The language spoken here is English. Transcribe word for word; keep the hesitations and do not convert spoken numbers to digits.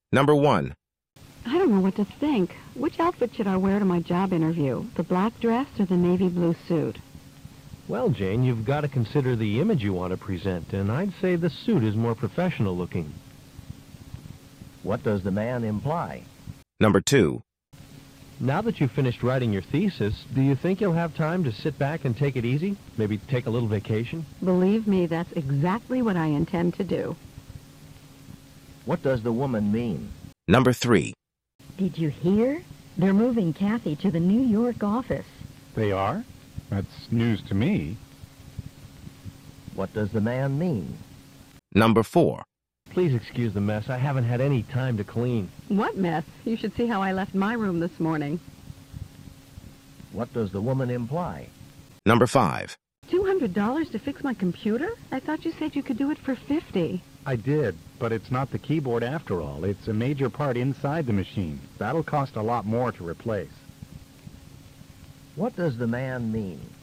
Number one. I don't know what to think. Which outfit should I wear to my job interview? The black dress or the navy blue suit? Well, Jane, you've got to consider the image you want to present, and I'd say the suit is more professional looking. What does the man imply? Number two. Now that you've finished writing your thesis, do you think you'll have time to sit back and take it easy? Maybe take a little vacation? Believe me, that's exactly what I intend to do. What does the woman mean? Number three. Did you hear? They're moving Kathy to the New York office. They are? That's news to me. What does the man mean? Number four. Please excuse the mess. I haven't had any time to clean. What mess? You should see how I left my room this morning. What does the woman imply? Number five. two hundred dollars to fix my computer? I thought you said you could do it for fifty dollars. I did, but it's not the keyboard after all. It's a major part inside the machine. That'll cost a lot more to replace. What does the man mean?